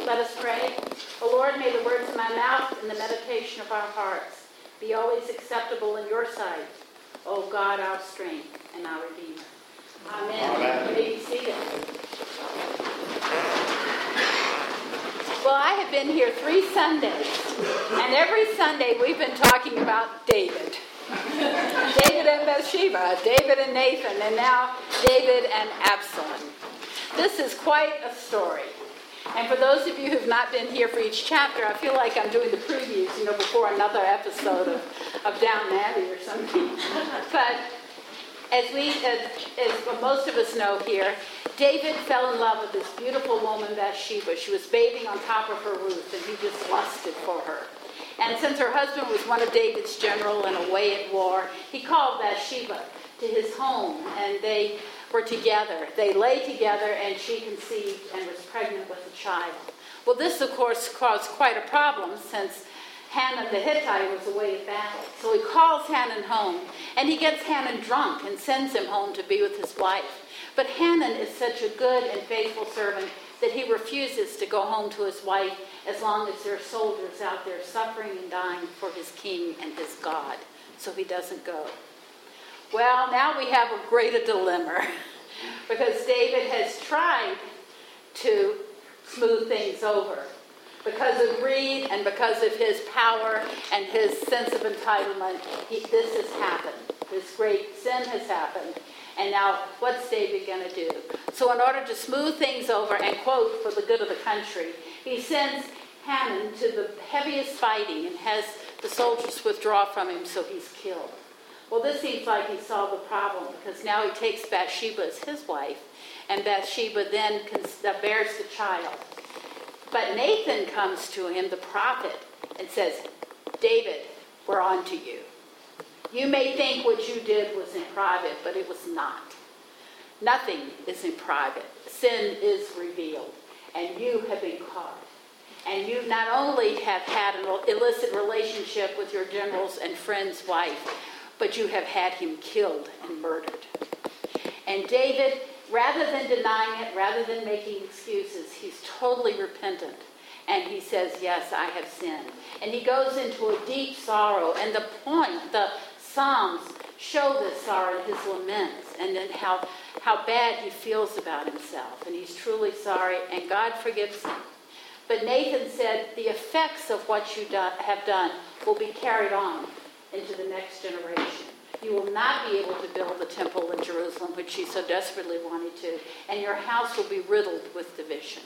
Let us pray. O Lord, may the words of my mouth and the meditation of our hearts be always acceptable in your sight, O God, our strength and our Redeemer. Amen. Amen. You may be seated. Well, I have been here 3 Sundays, and every Sunday we've been talking about David. David and Bathsheba, David and Nathan, and now David and Absalom. This is quite a story. And for those of you who've not been here for each chapter, I feel like I'm doing the previews, before another episode of Downton Abbey or something. But as most of us know here, David fell in love with this beautiful woman, Bathsheba. She was bathing on top of her roof, and he just lusted for her. And since her husband was one of David's generals and away at war, he called Bathsheba to his home, and they were together. They lay together, and she conceived and was pregnant with a child. Well, this, of course, caused quite a problem since Hanun the Hittite was away at battle. So he calls Hanun home, and he gets Hanun drunk and sends him home to be with his wife. But Hanun is such a good and faithful servant that he refuses to go home to his wife as long as there are soldiers out there suffering and dying for his king and his God. So he doesn't go. Well, now we have a greater dilemma because David has tried to smooth things over. Because of greed and because of his power and his sense of entitlement, this has happened. This great sin has happened. And now, what's David going to do? So in order to smooth things over and, quote, for the good of the country, he sends Hanun to the heaviest fighting and has the soldiers withdraw from him, so he's killed. Well, this seems like he solved the problem because now he takes Bathsheba as his wife, and Bathsheba then bears the child. But Nathan comes to him, the prophet, and says, David, we're on to you. You may think what you did was in private, but it was not. Nothing is in private. Sin is revealed, and you have been caught. And you not only have had an illicit relationship with your general's and friend's wife, but you have had him killed and murdered. And David, rather than denying it, rather than making excuses, he's totally repentant. And he says, yes, I have sinned. And he goes into a deep sorrow. And the Psalms show this sorrow in his laments and then how bad he feels about himself. And he's truly sorry, and God forgives him. But Nathan said, the effects of what you have done will be carried on into the next generation. You will not be able to build the temple in Jerusalem, which he so desperately wanted to, and your house will be riddled with division.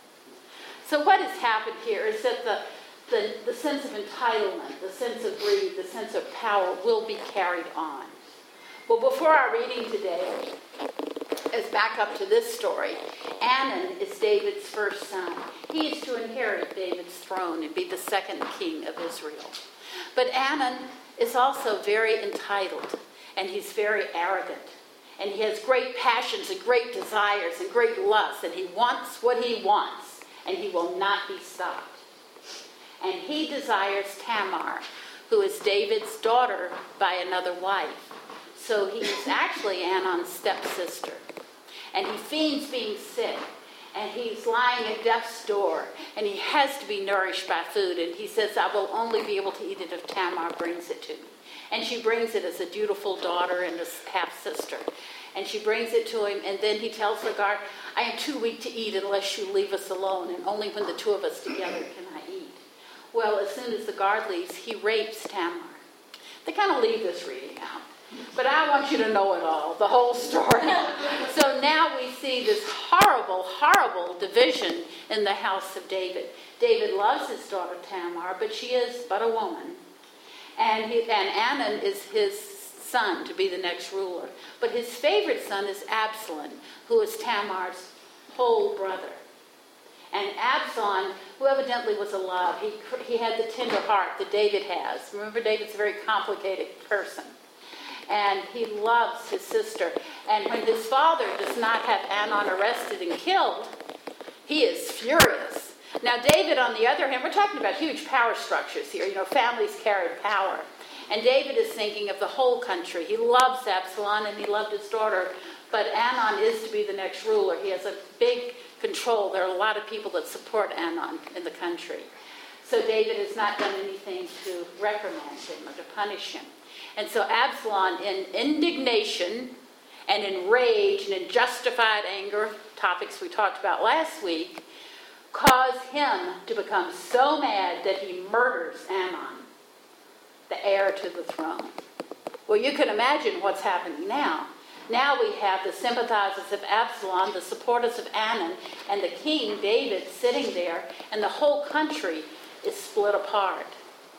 So what has happened here is that the sense of entitlement, the sense of greed, the sense of power will be carried on. Well, before our reading today, as back up to this story, Amnon is David's first son. He is to inherit David's throne and be the second king of Israel. But Amnon is also very entitled, and he's very arrogant. And he has great passions and great desires and great lusts, and he wants what he wants, and he will not be stopped. And he desires Tamar, who is David's daughter by another wife. So he is actually Amnon's stepsister. And he feigns being sick, and he's lying at death's door, and he has to be nourished by food. And he says, I will only be able to eat it if Tamar brings it to me. And she brings it as a dutiful daughter and a half-sister. And she brings it to him, and then he tells the guard, I am too weak to eat unless you leave us alone, and only when the two of us together can I eat. Well, as soon as the guard leaves, he rapes Tamar. They kind of leave this reading out. But I want you to know it all, the whole story. So now we see this horrible, horrible division in the house of David. David loves his daughter Tamar, but she is but a woman. And Amnon is his son to be the next ruler. But his favorite son is Absalom, who is Tamar's whole brother. And Absalom, who evidently was a love, he had the tender heart that David has. Remember, David's a very complicated person. And he loves his sister. And when his father does not have Amnon arrested and killed, he is furious. Now, David, on the other hand, we're talking about huge power structures here. Families carried power. And David is thinking of the whole country. He loves Absalom and he loved his daughter. But Amnon is to be the next ruler. He has a big control. There are a lot of people that support Amnon in the country. So David has not done anything to reprimand him or to punish him. And so Absalom, in indignation and in rage and in justified anger, topics we talked about last week, caused him to become so mad that he murders Amnon, the heir to the throne. Well, you can imagine what's happening now. Now we have the sympathizers of Absalom, the supporters of Amnon, and the king, David, sitting there, and the whole country is split apart.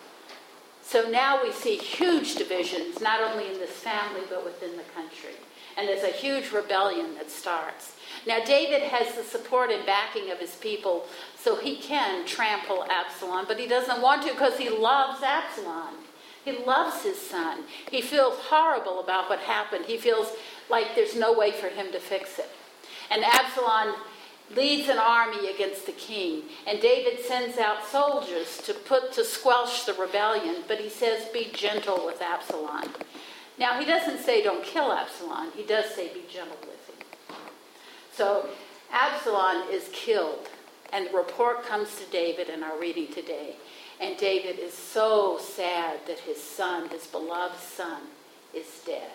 So now we see huge divisions, not only in this family, but within the country. And there's a huge rebellion that starts. Now, David has the support and backing of his people, so he can trample Absalom, but he doesn't want to because he loves Absalom. He loves his son. He feels horrible about what happened. He feels like there's no way for him to fix it. And Absalom leads an army against the king, and David sends out soldiers to squelch the rebellion, but he says, be gentle with Absalom. Now, he doesn't say don't kill Absalom. He does say be gentle with him. So Absalom is killed, and the report comes to David in our reading today. And David is so sad that his son, his beloved son, is dead.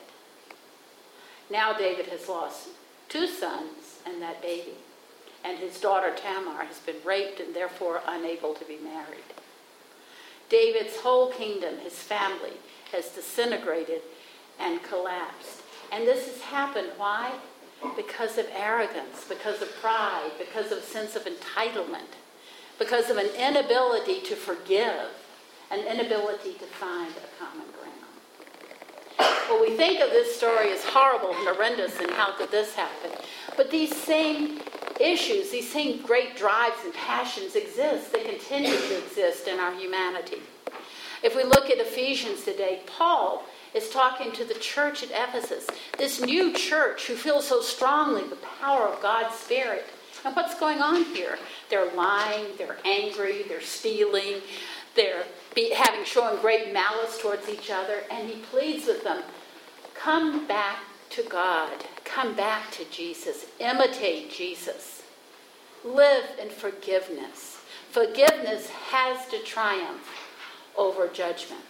Now David has lost 2 sons and that baby. And his daughter Tamar has been raped and therefore unable to be married. David's whole kingdom, his family, has disintegrated and collapsed. And this has happened, why? Because of arrogance, because of pride, because of a sense of entitlement, because of an inability to forgive, an inability to find a common ground. Well, we think of this story as horrible and horrendous and how could this happen? But these same issues, these same great drives and passions exist. They continue to exist in our humanity. If we look at Ephesians today, Paul is talking to the church at Ephesus, this new church who feels so strongly the power of God's Spirit. And what's going on here? They're lying, they're angry, they're stealing, they're showing great malice towards each other, and he pleads with them, come back to God, come back to Jesus, imitate Jesus, live in forgiveness. Forgiveness has to triumph over judgment.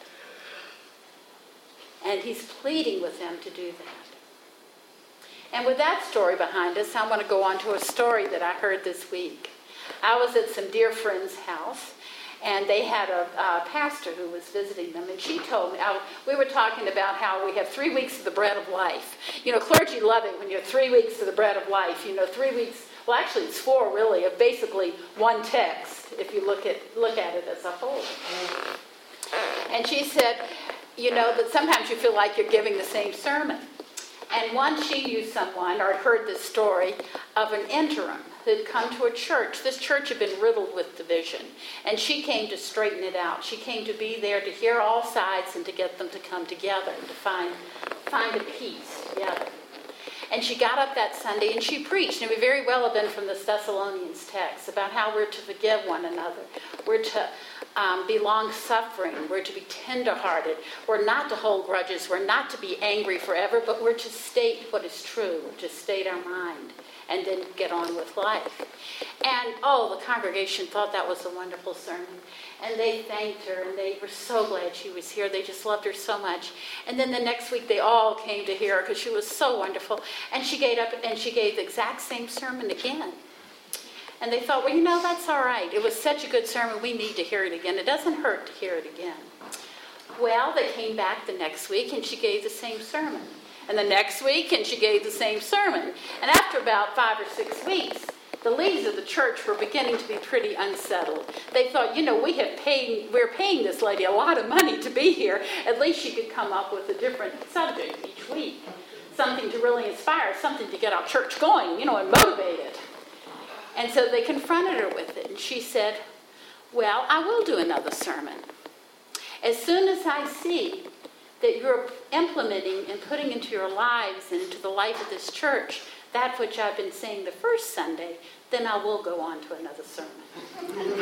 And he's pleading with them to do that. And with that story behind us, I want to go on to a story that I heard this week. I was at some dear friend's house, and they had a pastor who was visiting them, and she told me, we were talking about how we have 3 weeks of the bread of life. You know, clergy love it when you have 3 weeks of the bread of life. You know, 3 weeks, well, actually it's 4 really, of basically one text, if you look at it as a whole. And she said, you know, that sometimes you feel like you're giving the same sermon. And once she knew someone, or heard this story, of an interim who had come to a church. This church had been riddled with division. And she came to straighten it out. She came to be there to hear all sides and to get them to come together, to find a peace together. And she got up that Sunday and she preached. And it may very well have been from the Thessalonians text about how we're to forgive one another. We're to be long-suffering. We're to be tender-hearted. We're not to hold grudges. We're not to be angry forever, but we're to state what is true, to state our mind, and then get on with life. And, the congregation thought that was a wonderful sermon. And they thanked her, and they were so glad she was here. They just loved her so much. And then the next week, they all came to hear her because she was so wonderful. And she gave up, and she gave the exact same sermon again. And they thought, well, you know, that's all right. It was such a good sermon, we need to hear it again. It doesn't hurt to hear it again. Well, they came back the next week, and she gave the same sermon. And the next week, and she gave the same sermon. And after about 5 or 6 weeks, the leaders of the church were beginning to be pretty unsettled. They thought, you know, we're paying this lady a lot of money to be here. At least she could come up with a different subject each week. Something to really inspire, something to get our church going, you know, and motivate it. And so they confronted her with it. And she said, well, I will do another sermon. As soon as I see that you're implementing and putting into your lives and into the life of this church that which I've been saying the first Sunday, then I will go on to another sermon.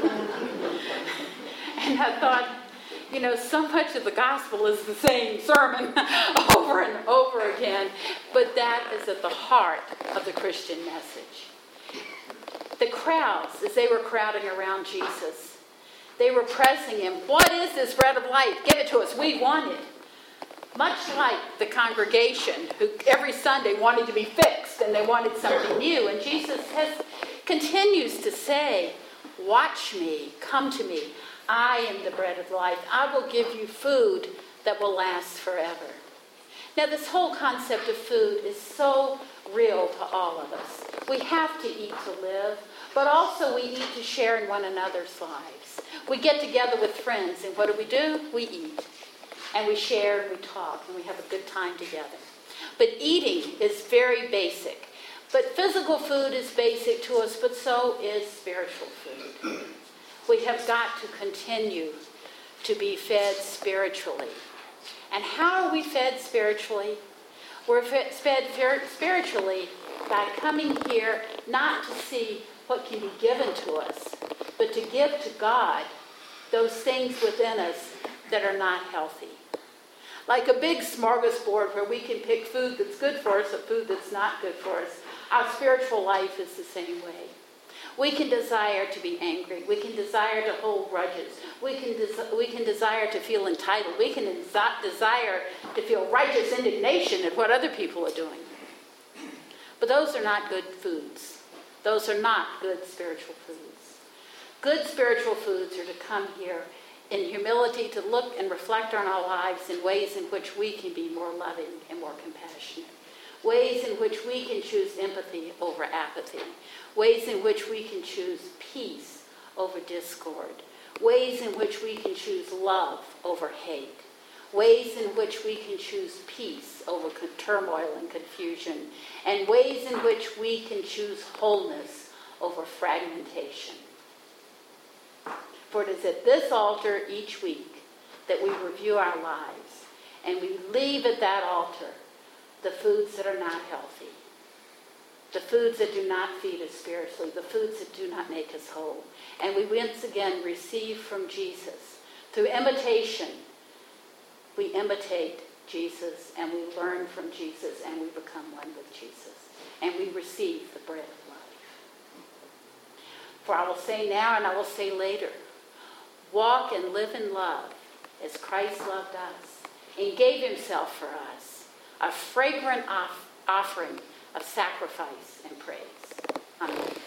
And I thought, you know, so much of the gospel is the same sermon over and over again, but that is at the heart of the Christian message. The crowds, as they were crowding around Jesus, they were pressing him. What is this bread of life? Give it to us. We want it. Much like the congregation who every Sunday wanted to be fixed and they wanted something new. And Jesus continues to say, watch me, come to me. I am the bread of life. I will give you food that will last forever. Now, this whole concept of food is so real to all of us. We have to eat to live, but also we eat to share in one another's lives. We get together with friends, and what do? We eat. And we share and we talk and we have a good time together. But eating is very basic. But physical food is basic to us, but so is spiritual food. We have got to continue to be fed spiritually. And how are we fed spiritually? We're fed spiritually by coming here not to see what can be given to us, but to give to God those things within us that are not healthy. Like a big smorgasbord where we can pick food that's good for us and food that's not good for us. Our spiritual life is the same way. We can desire to be angry. We can desire to hold grudges. We can desire to feel entitled. We can desire to feel righteous indignation at what other people are doing. But those are not good foods. Those are not good spiritual foods. Good spiritual foods are to come here in humility, to look and reflect on our lives in ways in which we can be more loving and more compassionate. Ways in which we can choose empathy over apathy. Ways in which we can choose peace over discord. Ways in which we can choose love over hate. Ways in which we can choose peace over turmoil and confusion. And ways in which we can choose wholeness over fragmentation. For it is at this altar each week that we review our lives and we leave at that altar the foods that are not healthy, the foods that do not feed us spiritually, the foods that do not make us whole. And we once again receive from Jesus. Through imitation, we imitate Jesus and we learn from Jesus and we become one with Jesus. And we receive the bread of life. For I will say now and I will say later, walk and live in love as Christ loved us and gave himself for us, a fragrant offering of sacrifice and praise. Amen.